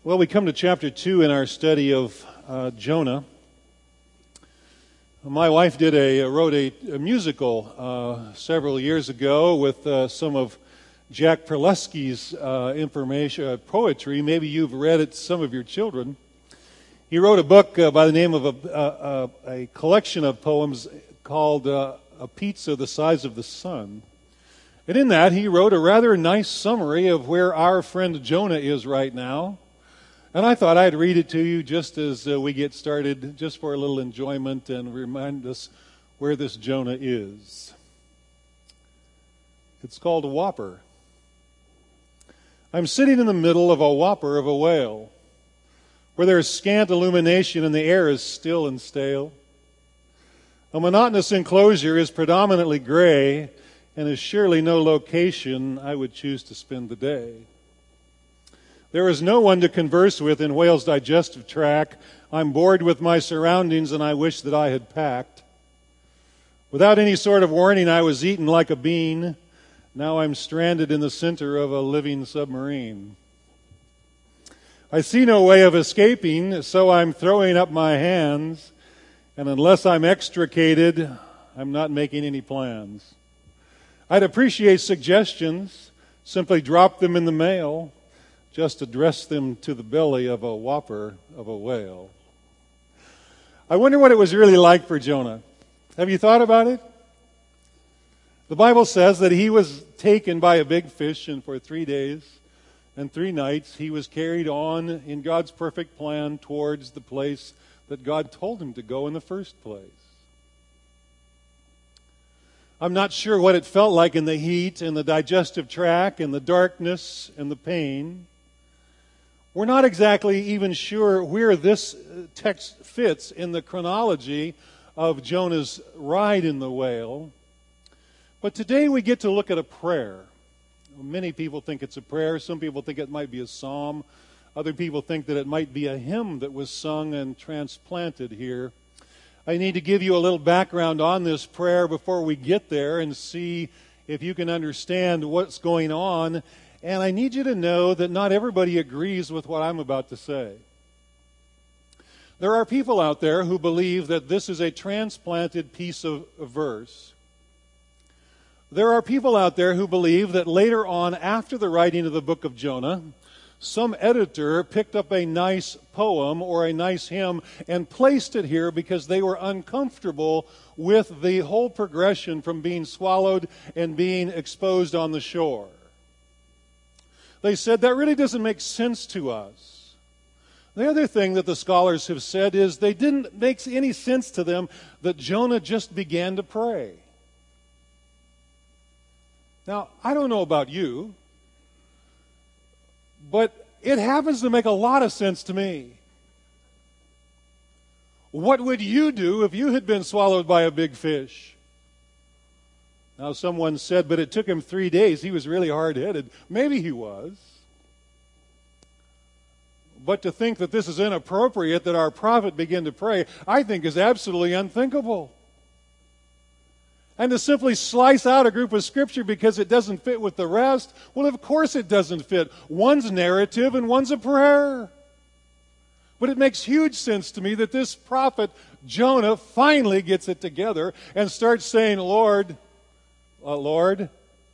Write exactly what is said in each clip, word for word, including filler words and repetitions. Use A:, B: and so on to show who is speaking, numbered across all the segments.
A: Well, we come to chapter two in our study of uh, Jonah. My wife did a wrote a, a musical uh, several years ago with uh, some of Jack Perlesky's uh, information, uh, poetry. Maybe you've read it. Some of your children. He wrote a book uh, by the name of a, a, a collection of poems called uh, "A Pizza the Size of the Sun," and in that he wrote a rather nice summary of where our friend Jonah is right now. And I thought I'd read it to you just as uh, we get started, just for a little enjoyment and remind us where this Jonah is. It's called a whopper. I'm sitting in the middle of a whopper of a whale, where there is scant illumination and the air is still and stale. A monotonous enclosure is predominantly gray and is surely no location I would choose to spend the day. There is no one to converse with in whale's digestive tract. I'm bored with my surroundings and I wish that I had packed. Without any sort of warning, I was eaten like a bean. Now I'm stranded in the center of a living submarine. I see no way of escaping, so I'm throwing up my hands. And unless I'm extricated, I'm not making any plans. I'd appreciate suggestions. Simply drop them in the mail. Just address them to the belly of a whopper of a whale. I wonder what it was really like for Jonah. Have you thought about it? The Bible says that he was taken by a big fish, and for three days and three nights he was carried on in God's perfect plan towards the place that God told him to go in the first place. I'm not sure what it felt like in the heat and the digestive tract and the darkness and the pain. We're not exactly even sure where this text fits in the chronology of Jonah's ride in the whale. But today we get to look at a prayer. Many people think it's a prayer. Some people think it might be a psalm. Other people think that it might be a hymn that was sung and transplanted here. I need to give you a little background on this prayer before we get there and see if you can understand what's going on. And I need you to know that not everybody agrees with what I'm about to say. There are people out there who believe that this is a transplanted piece of verse. There are people out there who believe that later on, after the writing of the book of Jonah, some editor picked up a nice poem or a nice hymn and placed it here because they were uncomfortable with the whole progression from being swallowed and being exposed on the shore. They said that really doesn't make sense to us. The other thing that the scholars have said is they didn't make any sense to them that Jonah just began to pray. Now, I don't know about you, but it happens to make a lot of sense to me. What would you do if you had been swallowed by a big fish? Now, someone said, but it took him three days. He was really hard-headed. Maybe he was. But to think that this is inappropriate, that our prophet begin to pray, I think is absolutely unthinkable. And to simply slice out a group of Scripture because it doesn't fit with the rest, well, of course it doesn't fit. One's narrative and one's a prayer. But it makes huge sense to me that this prophet, Jonah, finally gets it together and starts saying, Lord, uh, Lord,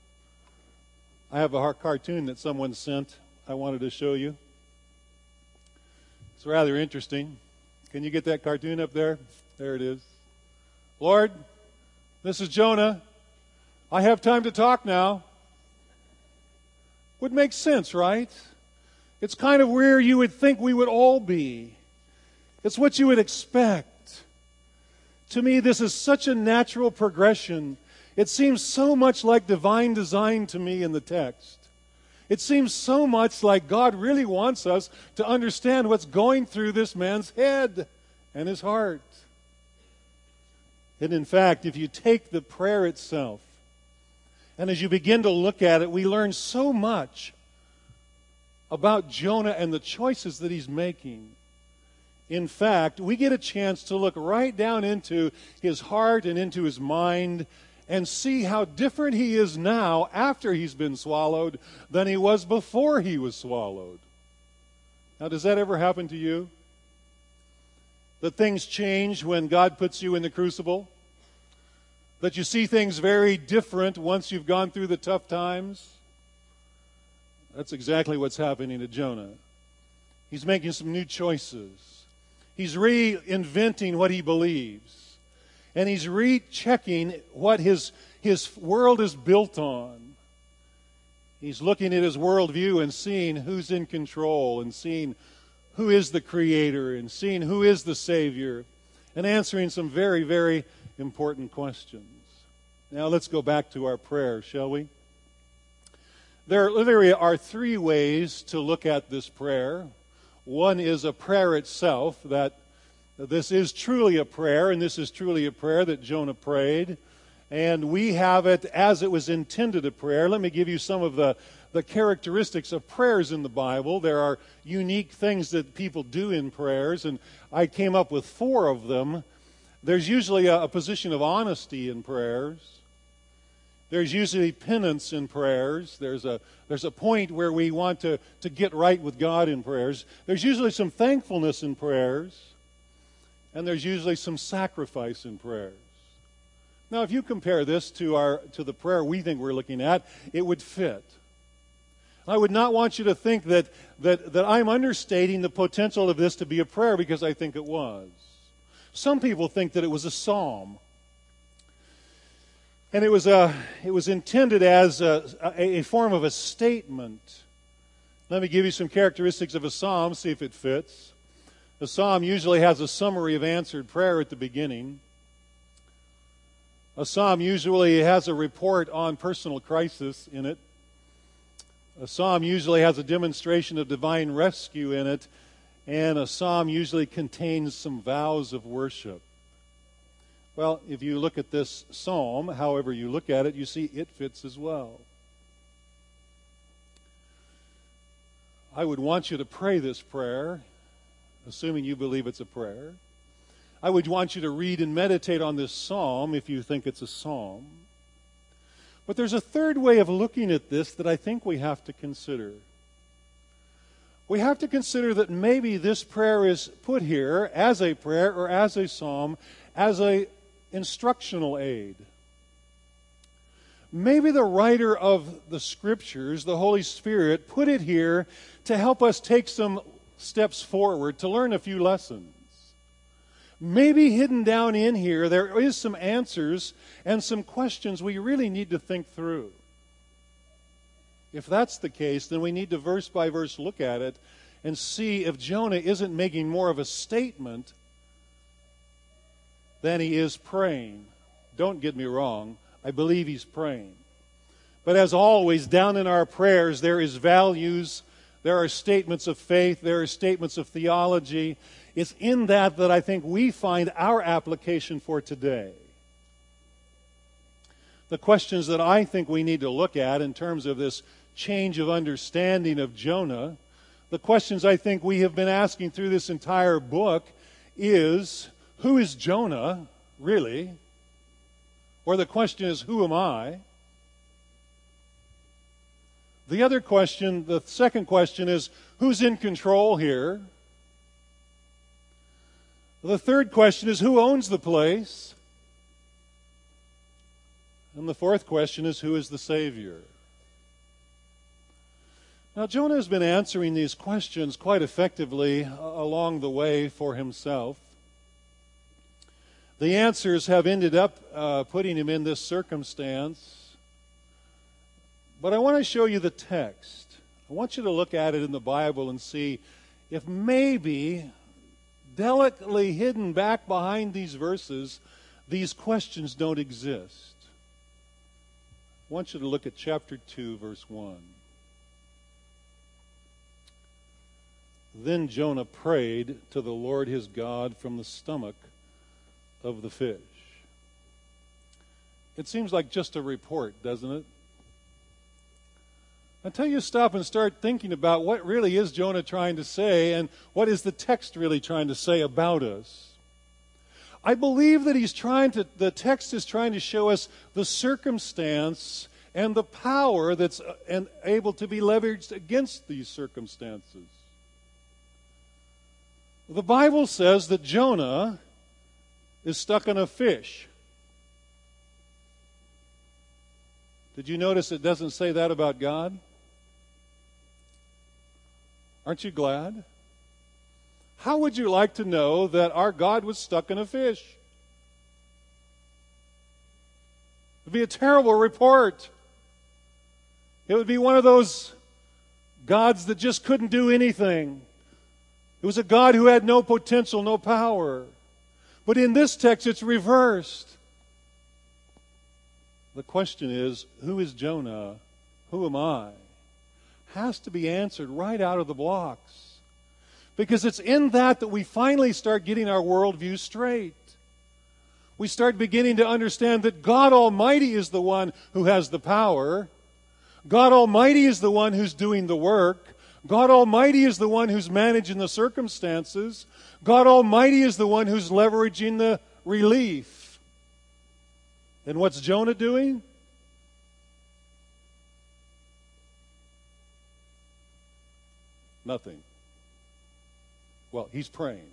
A: I have a cartoon that someone sent I wanted to show you. It's rather interesting. Can you get that cartoon up there? There it is. Lord, this is Jonah. I have time to talk now. Would make sense, right? It's kind of where you would think we would all be. It's what you would expect. To me, this is such a natural progression. It seems so much like divine design to me in the text. It seems so much like God really wants us to understand what's going through this man's head and his heart. And in fact, if you take the prayer itself, and as you begin to look at it, we learn so much about Jonah and the choices that he's making. In fact, we get a chance to look right down into his heart and into his mind and see how different he is now after he's been swallowed than he was before he was swallowed. Now, does that ever happen to you? That things change when God puts you in the crucible? That you see things very different once you've gone through the tough times? That's exactly what's happening to Jonah. He's making some new choices. He's reinventing what he believes. And he's rechecking what his, his world is built on. He's looking at his worldview and seeing who's in control and seeing who is the Creator and seeing who is the Savior and answering some very, very important questions. Now let's go back to our prayer, shall we? There literally are three ways to look at this prayer. One is a prayer itself, that this is truly a prayer, and this is truly a prayer that Jonah prayed. And we have it as it was intended a prayer. Let me give you some of the, the characteristics of prayers in the Bible. There are unique things that people do in prayers, and I came up with four of them. There's usually a, a position of honesty in prayers. There's usually penance in prayers. There's a, there's a point where we want to, to get right with God in prayers. There's usually some thankfulness in prayers. And there's usually some sacrifice in prayers. Now, if you compare this to our to the prayer we think we're looking at, it would fit. I would not want you to think that, that, that I'm understating the potential of this to be a prayer, because I think it was. Some people think that it was a psalm. And it was, a, it was intended as a, a, a form of a statement. Let me give you some characteristics of a psalm, see if it fits. A psalm usually has a summary of answered prayer at the beginning. A psalm usually has a report on personal crisis in it. A psalm usually has a demonstration of divine rescue in it. And a psalm usually contains some vows of worship. Well, if you look at this psalm, however you look at it, you see it fits as well. I would want you to pray this prayer, assuming you believe it's a prayer. I would want you to read and meditate on this psalm if you think it's a psalm. But there's a third way of looking at this that I think we have to consider. We have to consider that maybe this prayer is put here as a prayer or as a psalm, as a instructional aid. Maybe the writer of the Scriptures, the Holy Spirit, put it here to help us take some steps forward, to learn a few lessons. Maybe hidden down in here, there is some answers and some questions we really need to think through. If that's the case, then we need to verse by verse look at it and see if Jonah isn't making more of a statement than he is praying. Don't get me wrong, I believe he's praying. But as always, down in our prayers, there is values, there are statements of faith, there are statements of theology. It's in that that I think we find our application for today. The questions that I think we need to look at in terms of this change of understanding of Jonah, the questions I think we have been asking through this entire book is, who is Jonah, really? Or the question is, who am I? The other question, the second question is, who's in control here? The third question is, who owns the place? And the fourth question is, who is the Savior? Now, Jonah has been answering these questions quite effectively along the way for himself. The answers have ended up uh, putting him in this circumstance. But I want to show you the text. I want you to look at it in the Bible and see if maybe delicately hidden back behind these verses, these questions don't exist. I want you to look at chapter two, verse one. Then Jonah prayed to the Lord his God from the stomach of the fish. It seems like just a report, doesn't it? Until you stop and start thinking about what really is Jonah trying to say and what is the text really trying to say about us. I believe that he's trying to, the text is trying to show us the circumstance and the power that's and able to be leveraged against these circumstances. The Bible says that Jonah is stuck in a fish. Did you notice it doesn't say that about God? Aren't you glad? How would you like to know that our God was stuck in a fish? It would be a terrible report. It would be one of those gods that just couldn't do anything. It was a God who had no potential, no power. But in this text, it's reversed. The question is, who is Jonah? Who am I? Has to be answered right out of the blocks. Because it's in that that we finally start getting our worldview straight. We start beginning to understand that God Almighty is the one who has the power. God Almighty is the one who's doing the work. God Almighty is the one who's managing the circumstances. God Almighty is the one who's leveraging the relief. And what's Jonah doing? Nothing. Well, he's praying.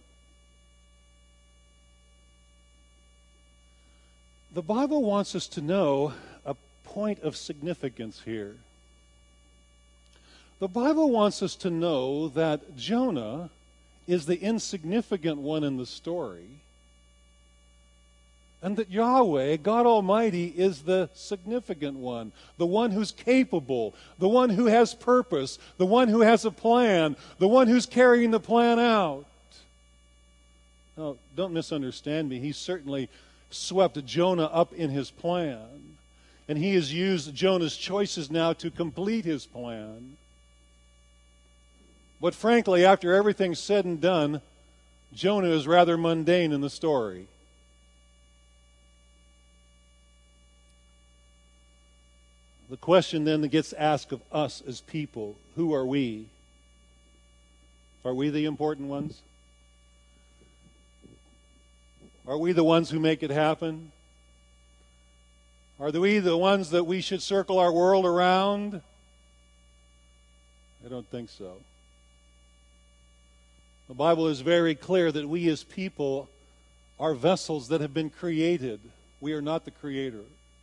A: The Bible wants us to know a point of significance here. The Bible wants us to know that Jonah is the insignificant one in the story, and that Yahweh, God Almighty, is the significant one, the one who's capable, the one who has purpose, the one who has a plan, the one who's carrying the plan out. Now, don't misunderstand me. He certainly swept Jonah up in his plan, and he has used Jonah's choices now to complete his plan. But frankly, after everything's said and done, Jonah is rather mundane in the story. The question then that gets asked of us as people, who are we? Are we the important ones? Are we the ones who make it happen? Are we the ones that we should circle our world around? I don't think so. The Bible is very clear that we as people are vessels that have been created. We are not the creator.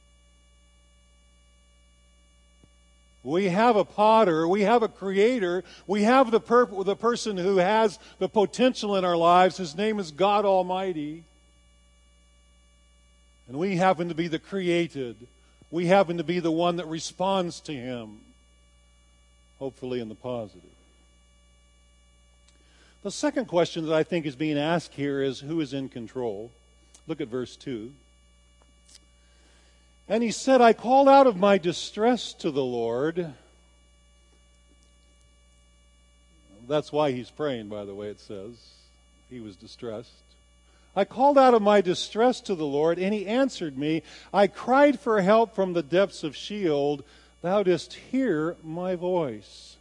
A: We have a potter, we have a creator, we have the, per- the person who has the potential in our lives. His name is God Almighty. And we happen to be the created. We happen to be the one that responds to Him, hopefully in the positive. The second question that I think is being asked here is, who is in control? Look at verse two. And he said, I called out of my distress to the Lord. That's why he's praying, by the way, it says. He was distressed. I called out of my distress to the Lord, and he answered me. I cried for help from the depths of Sheol. Thou didst hear my voice.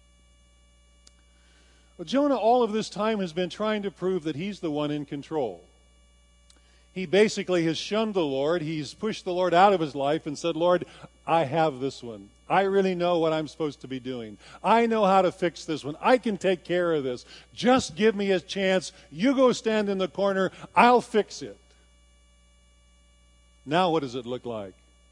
A: Well, Jonah all of this time has been trying to prove that he's the one in control. He basically has shunned the Lord. He's pushed the Lord out of his life and said, Lord, I have this one. I really know what I'm supposed to be doing. I know how to fix this one. I can take care of this. Just give me a chance. You go stand in the corner. I'll fix it. Now what does it look like?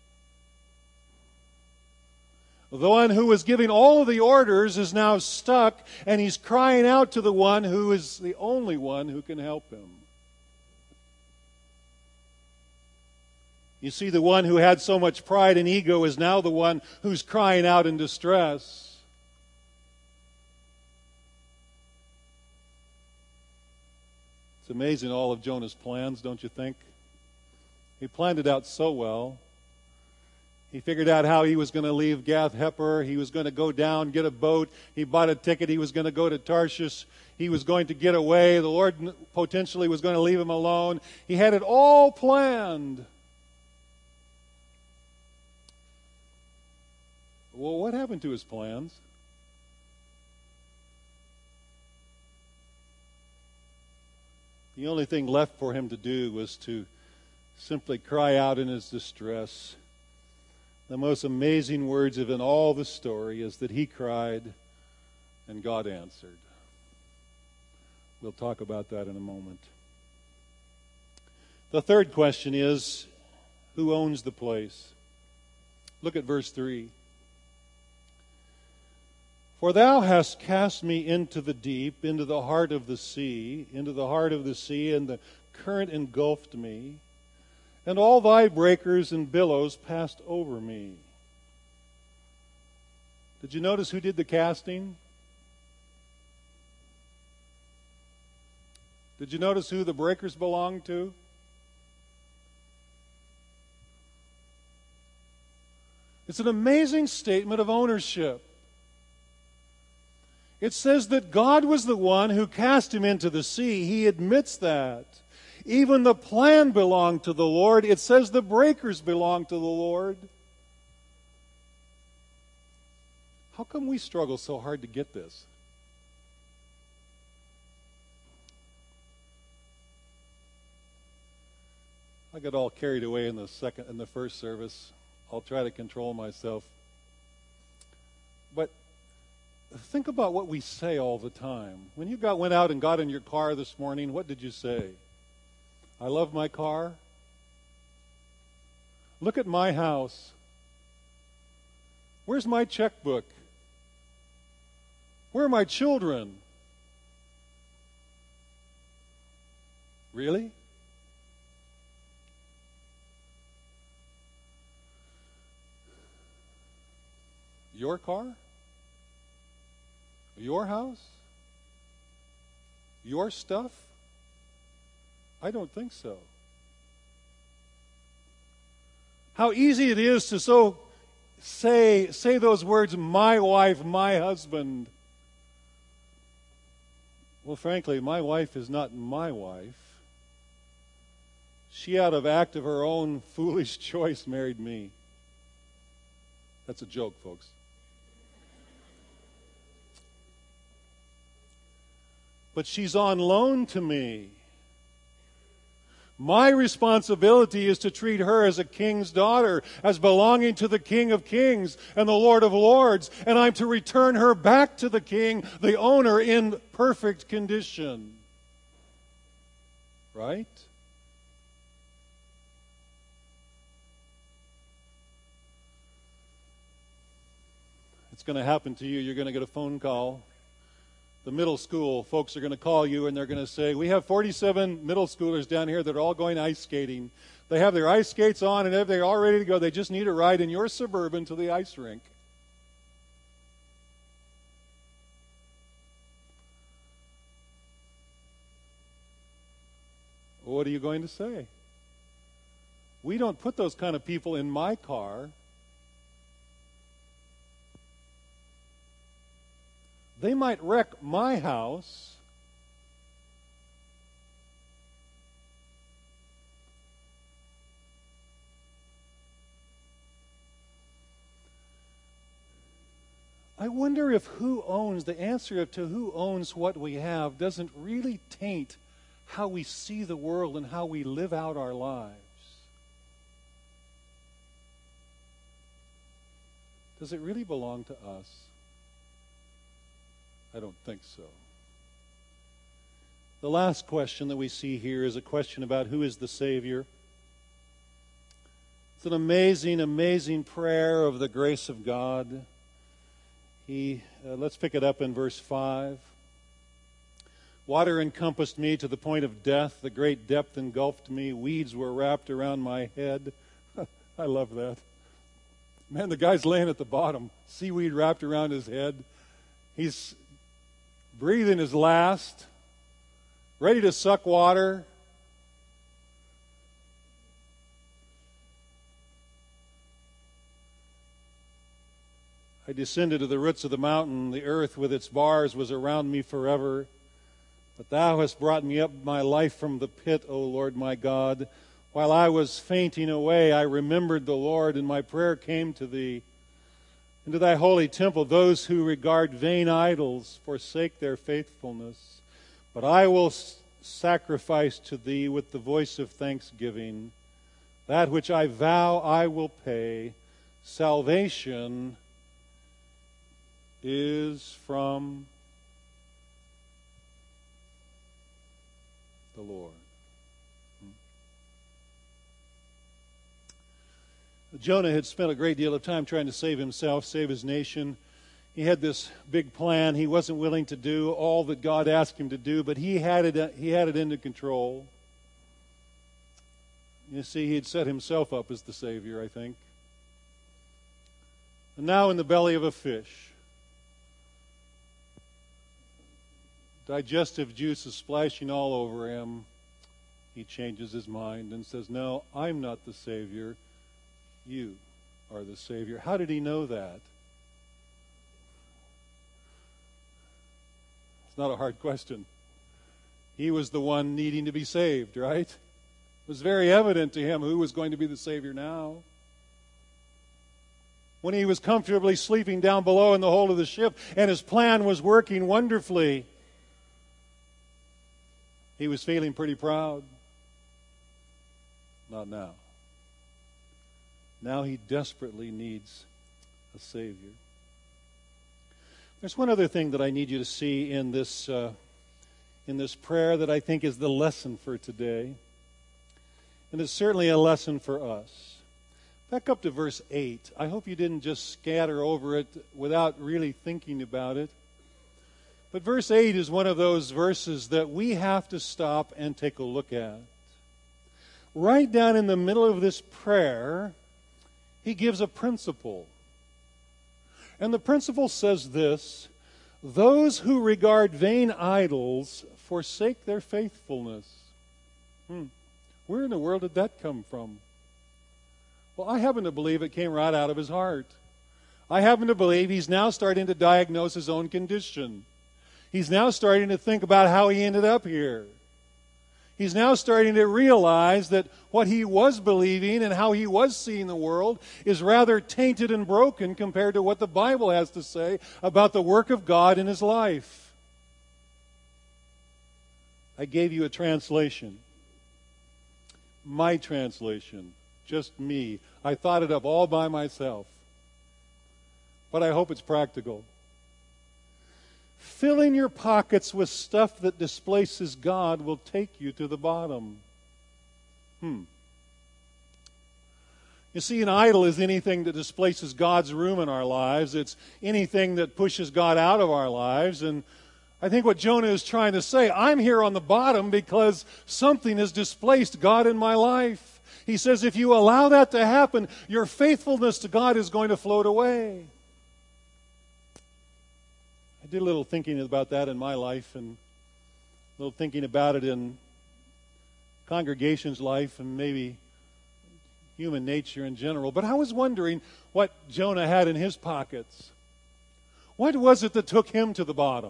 A: The one who was giving all of the orders is now stuck, and he's crying out to the one who is the only one who can help him. You see, the one who had so much pride and ego is now the one who's crying out in distress. It's amazing, all of Jonah's plans, don't you think? He planned it out so well. He figured out how he was going to leave Gath-Hepher. He was going to go down, get a boat. He bought a ticket. He was going to go to Tarshish. He was going to get away. The Lord potentially was going to leave him alone. He had it all planned. Well, what happened to his plans? The only thing left for him to do was to simply cry out in his distress. The most amazing words of in all the story is that he cried and God answered We'll talk about that in a moment. The third question is, who owns the place? Look at verse three. For thou hast cast me into the deep, into the heart of the sea, into the heart of the sea, and the current engulfed me, and all thy breakers and billows passed over me. Did you notice who did the casting? Did you notice who the breakers belonged to? It's an amazing statement of ownership. It says that God was the one who cast him into the sea. He admits that. Even the plan belonged to the Lord. It says the breakers belong to the Lord. How come we struggle so hard to get this? I got all carried away in the second in the first service. I'll try to control myself. But think about what we say all the time. When you got went out and got in your car this morning, what did you say? I love my car. Look at my house. Where's my checkbook? Where are my children? Really? Your car? Your house? Your stuff? I don't think so. How easy it is to so say say those words, my wife, my husband. Well, frankly, my wife is not my wife. She, out of act of her own foolish choice, married me. That's a joke, folks. But she's on loan to me. My responsibility is to treat her as a king's daughter, as belonging to the King of Kings and the Lord of Lords, and I'm to return her back to the King, the owner, in perfect condition. Right? It's going to happen to you. You're going to get a phone call. The middle school folks are going to call you and they're going to say, we have forty-seven middle schoolers down here that are all going ice skating. They have their ice skates on and they're all ready to go. They just need a ride in your Suburban to the ice rink. What are you going to say? We don't put those kind of people in my car. They might wreck my house. I wonder if who owns, the answer to who owns what we have doesn't really taint how we see the world and how we live out our lives. Does it really belong to us? I don't think so. The last question that we see here is a question about who is the Savior. It's an amazing, amazing prayer of the grace of God. He, uh, let's pick it up in verse five. Water encompassed me to the point of death. The great depth engulfed me. Weeds were wrapped around my head. I love that. Man, the guy's laying at the bottom. Seaweed wrapped around his head. He's breathing his last, ready to suck water. I descended to the roots of the mountain. The earth with its bars was around me forever. But thou hast brought me up my life from the pit, O Lord my God. While I was fainting away, I remembered the Lord, and my prayer came to thee. Into thy holy temple, those who regard vain idols forsake their faithfulness. But I will s- sacrifice to thee with the voice of thanksgiving. That which I vow I will pay. Salvation is from Jonah had spent a great deal of time trying to save himself, save his nation. He had this big plan. He wasn't willing to do all that God asked him to do, but he had it, he had it under control. You see, he had set himself up as the Savior, I think. And now in the belly of a fish, digestive juice is splashing all over him. He changes his mind and says, "No, I'm not the Savior. You are the Savior." How did he know that? It's not a hard question. He was the one needing to be saved, right? It was very evident to him who was going to be the Savior now. When he was comfortably sleeping down below in the hold of the ship and his plan was working wonderfully, he was feeling pretty proud. Not now. Now he desperately needs a Savior. There's one other thing that I need you to see in this uh, in this prayer that I think is the lesson for today. And it's certainly a lesson for us. Back up to verse eight. I hope you didn't just scatter over it without really thinking about it. But verse eight is one of those verses that we have to stop and take a look at. Right down in the middle of this prayer, he gives a principle. And the principle says this: those who regard vain idols forsake their faithfulness. Hmm. Where in the world did that come from? Well, I happen to believe it came right out of his heart. I happen to believe he's now starting to diagnose his own condition. He's now starting to think about how he ended up here. He's now starting to realize that what he was believing and how he was seeing the world is rather tainted and broken compared to what the Bible has to say about the work of God in his life. I gave you a translation. My translation. Just me. I thought it up all by myself. But I hope it's practical. Filling your pockets with stuff that displaces God will take you to the bottom. Hmm. You see, an idol is anything that displaces God's room in our lives. It's anything that pushes God out of our lives. And I think what Jonah is trying to say, I'm here on the bottom because something has displaced God in my life. He says, if you allow that to happen, your faithfulness to God is going to float away. I did a little thinking about that in my life and a little thinking about it in congregation's life and maybe human nature in general. But I was wondering what Jonah had in his pockets. What was it that took him to the bottom?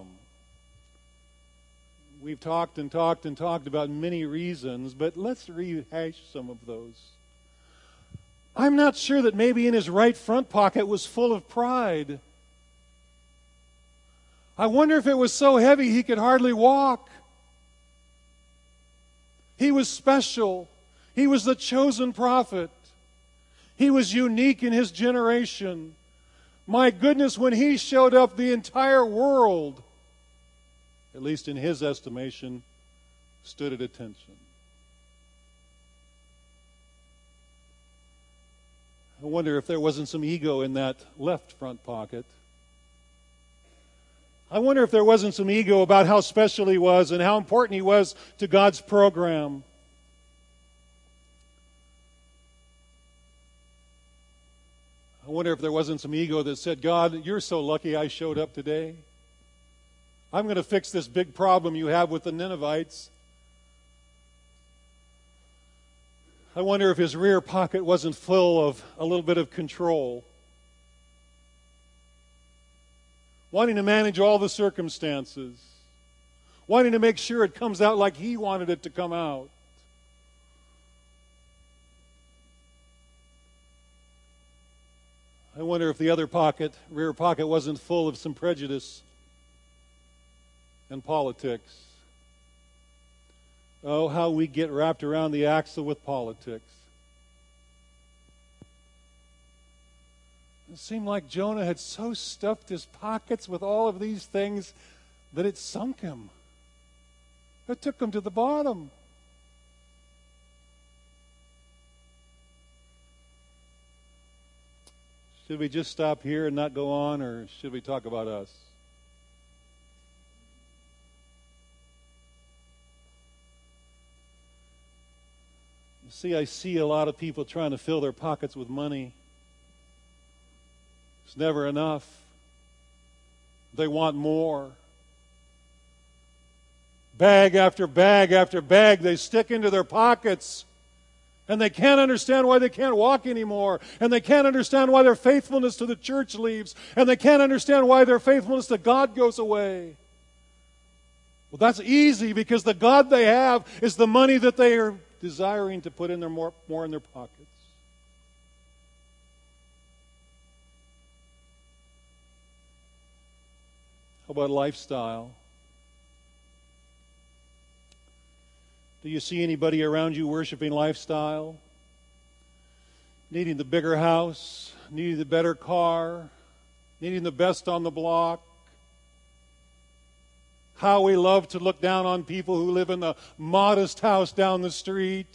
A: We've talked and talked and talked about many reasons, but let's rehash some of those. I'm not sure that maybe in his right front pocket was full of pride. I wonder if it was so heavy he could hardly walk. He was special. He was the chosen prophet. He was unique in his generation. My goodness, when he showed up, the entire world, at least in his estimation, stood at attention. I wonder if there wasn't some ego in that left front pocket. I wonder if there wasn't some ego about how special he was and how important he was to God's program. I wonder if there wasn't some ego that said, God, you're so lucky I showed up today. I'm going to fix this big problem you have with the Ninevites. I wonder if his rear pocket wasn't full of a little bit of control. Wanting to manage all the circumstances. Wanting to make sure it comes out like he wanted it to come out. I wonder if the other pocket, rear pocket, wasn't full of some prejudice and politics. Oh, how we get wrapped around the axle with politics. It seemed like Jonah had so stuffed his pockets with all of these things that it sunk him. It took him to the bottom. Should we just stop here and not go on, or should we talk about us? You see, I see a lot of people trying to fill their pockets with money. It's never enough. They want more. Bag after bag after bag they stick into their pockets. And they can't understand why they can't walk anymore. And they can't understand why their faithfulness to the church leaves. And they can't understand why their faithfulness to God goes away. Well, that's easy because the God they have is the money that they are desiring to put in their more, more in their pockets. How about lifestyle? Do you see anybody around you worshiping lifestyle? Needing the bigger house, needing the better car, needing the best on the block. How we love to look down on people who live in the modest house down the street.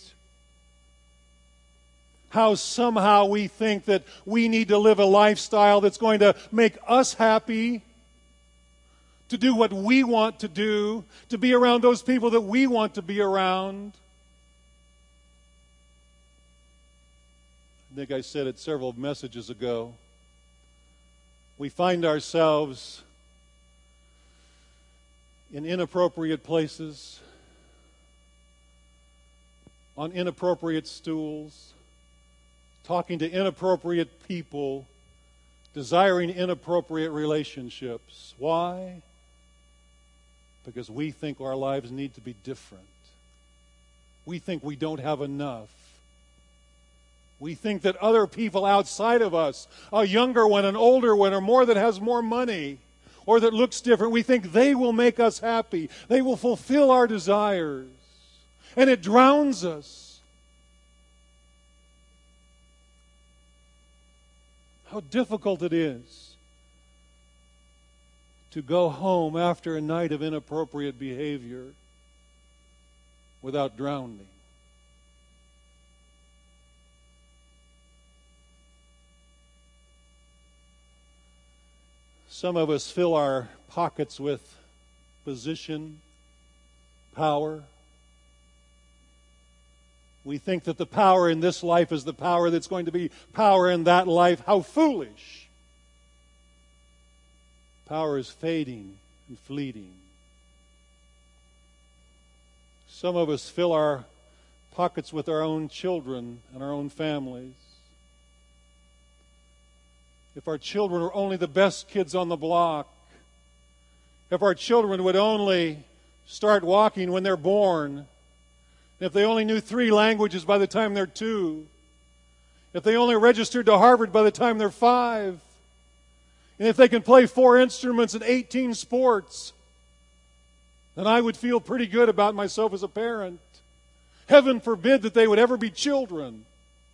A: How somehow we think that we need to live a lifestyle that's going to make us happy, to do what we want to do, to be around those people that we want to be around. I think I said it several messages ago. We find ourselves in inappropriate places, on inappropriate stools, talking to inappropriate people, desiring inappropriate relationships. Why? Because we think our lives need to be different. We think we don't have enough. We think that other people outside of us, a younger one, an older one, or more that has more money, or that looks different, we think they will make us happy. They will fulfill our desires. And it drowns us. How difficult it is to go home after a night of inappropriate behavior without drowning. Some of us fill our pockets with position, power. We think that the power in this life is the power that's going to be power in that life. How foolish! Power is fading and fleeting. Some of us fill our pockets with our own children and our own families. If our children were only the best kids on the block, if our children would only start walking when they're born, if they only knew three languages by the time they're two, if they only registered to Harvard by the time they're five, and if they can play four instruments and eighteen sports, then I would feel pretty good about myself as a parent. Heaven forbid that they would ever be children.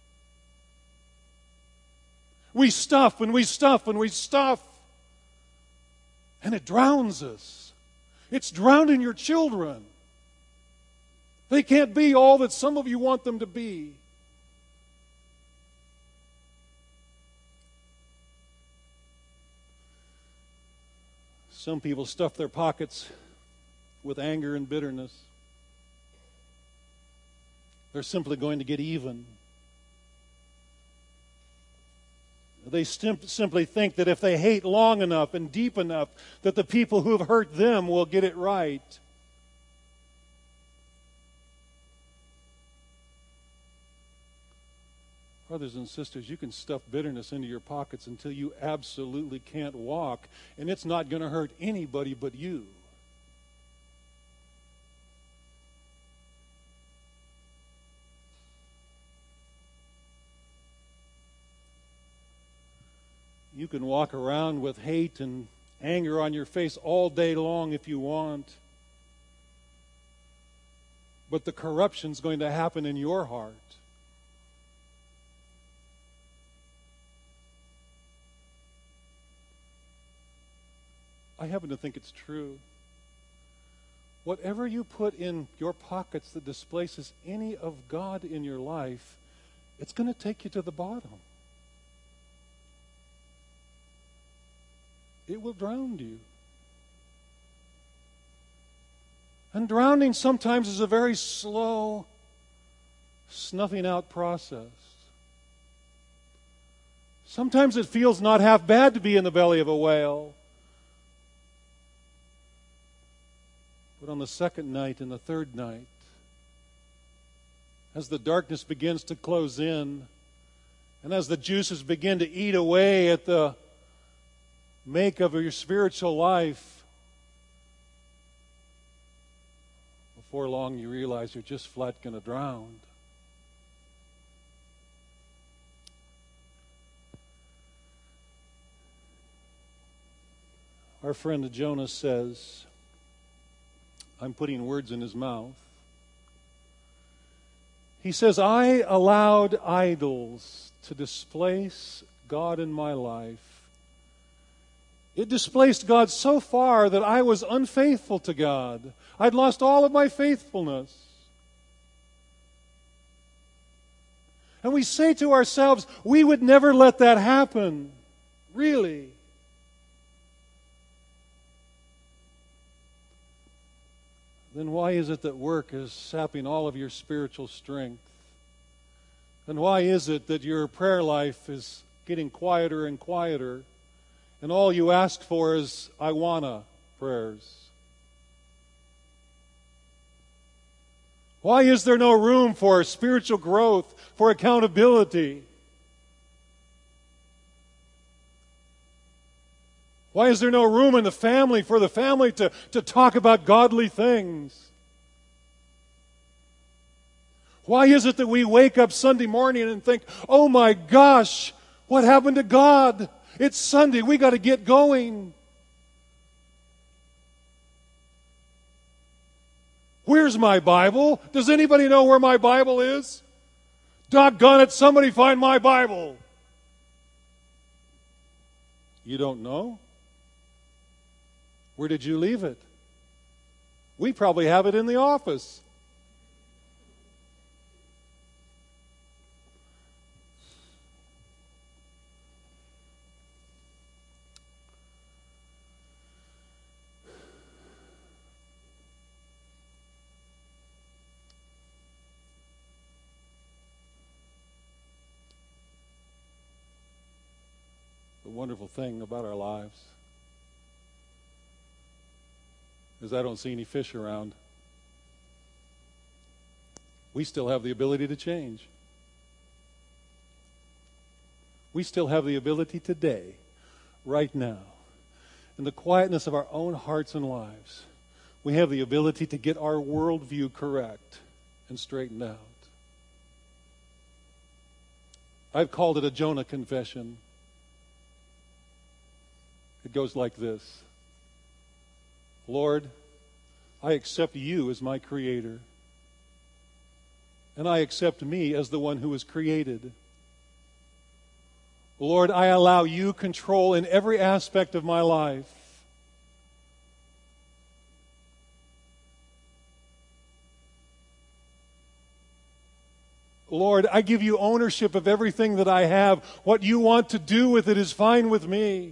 A: We stuff and we stuff and we stuff, and it drowns us. It's drowning your children. They can't be all that some of you want them to be. Some people stuff their pockets with anger and bitterness. They're simply going to get even. They sim- simply think that if they hate long enough and deep enough, that the people who have hurt them will get it right. Brothers and sisters, you can stuff bitterness into your pockets until you absolutely can't walk, and it's not going to hurt anybody but you. You can walk around with hate and anger on your face all day long if you want. But the corruption's going to happen in your heart. I happen to think it's true. Whatever you put in your pockets that displaces any of God in your life, it's going to take you to the bottom. it will drown you. And drowning sometimes is a very slow, snuffing out process. Sometimes it feels not half bad to be in the belly of a whale. But on the second night and the third night, as the darkness begins to close in, and as the juices begin to eat away at the make of your spiritual life, before long you realize you're just flat going to drown. Our friend Jonah says, I'm putting words in his mouth. He says, I allowed idols to displace God in my life. It displaced God so far that I was unfaithful to God. I'd lost all of my faithfulness. And we say to ourselves, we would never let that happen. Really. Then why is it that work is sapping all of your spiritual strength? And why is it that your prayer life is getting quieter and quieter, and all you ask for is I wanna prayers? Why is there no room for spiritual growth, for accountability? Why is there no room in the family for the family to, to talk about godly things? Why is it that we wake up Sunday morning and think, oh my gosh, what happened to God? It's Sunday, we got to get going. Where's my Bible? Does anybody know where my Bible is? Doggone it, somebody find my Bible. You don't know? Where did you leave it? We probably have it in the office. The wonderful thing about our lives is I don't see any fish around. We still have the ability to change. We still have the ability today, right now, in the quietness of our own hearts and lives, we have the ability to get our worldview correct and straightened out. I've called it a Jonah confession. It goes like this. Lord, I accept you as my creator, and I accept me as the one who was created. Lord, I allow you control in every aspect of my life. Lord, I give you ownership of everything that I have. What you want to do with it is fine with me.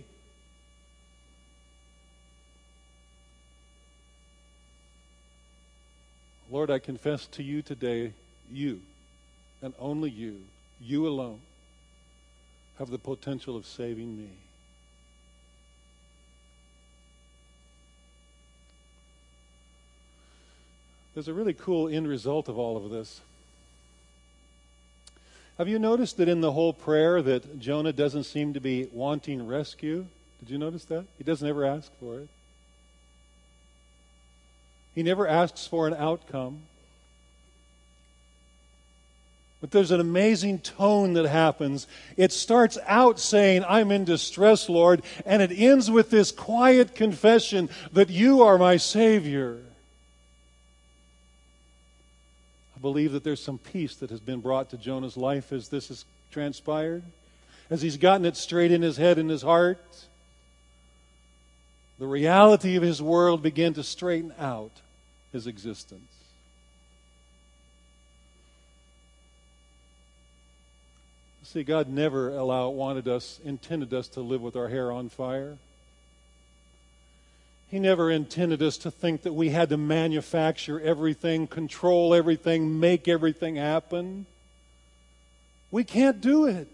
A: Lord, I confess to you today, you, and only you, you alone, have the potential of saving me. There's a really cool end result of all of this. Have you noticed that in the whole prayer that Jonah doesn't seem to be wanting rescue? Did you notice that? He doesn't ever ask for it. He never asks for an outcome. But there's an amazing tone that happens. It starts out saying, I'm in distress, Lord, and it ends with this quiet confession that you are my Savior. I believe that there's some peace that has been brought to Jonah's life as this has transpired, as he's gotten it straight in his head and his heart. The reality of his world began to straighten out his existence. See, God never allowed, wanted us, intended us to live with our hair on fire. He never intended us to think that we had to manufacture everything, control everything, make everything happen. We can't do it.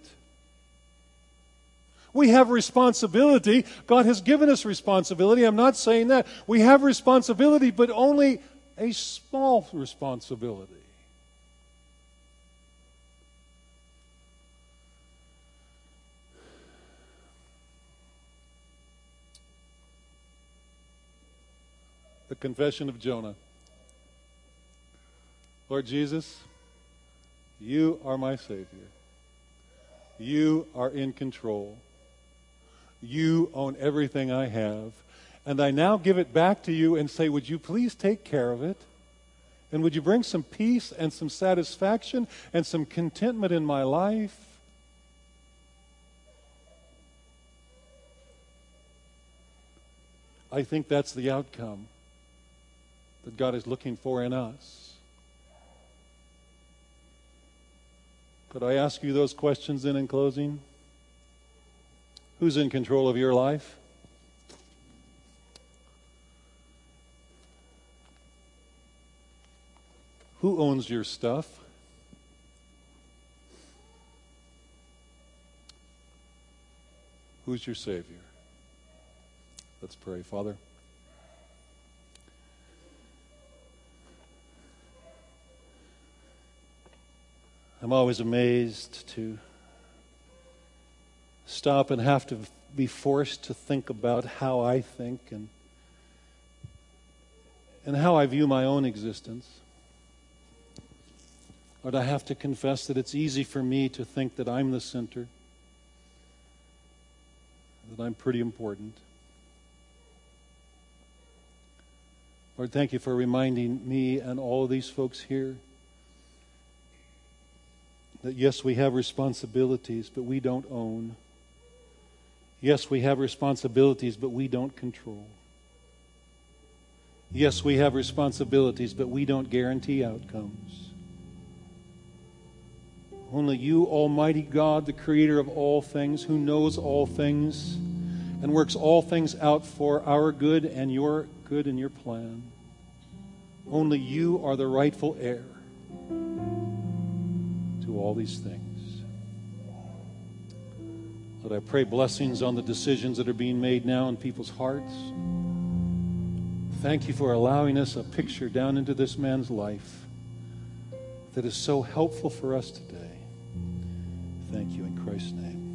A: We have responsibility. God has given us responsibility. I'm not saying that. We have responsibility, but only a small responsibility. The confession of Jonah. Lord Jesus, you are my Savior. You are in control. You own everything I have. And I now give it back to you and say, would you please take care of it? And would you bring some peace and some satisfaction and some contentment in my life? I think that's the outcome that God is looking for in us. Could I ask you those questions then in closing? Who's in control of your life? Who owns your stuff? Who's your Savior? Let's pray. Father, I'm always amazed to stop and have to be forced to think about how I think and and how I view my own existence. Lord, I have to confess that it's easy for me to think that I'm the center, that I'm pretty important. Lord, thank you for reminding me and all of these folks here that yes, we have responsibilities, but we don't own. Yes, we have responsibilities, but we don't control. Yes, we have responsibilities, but we don't guarantee outcomes. Only you, Almighty God, the creator of all things, who knows all things and works all things out for our good and your good and your plan. Only you are the rightful heir to all these things. Lord, I pray blessings on the decisions that are being made now in people's hearts. Thank you for allowing us a picture down into this man's life that is so helpful for us today. Thank you in Christ's name.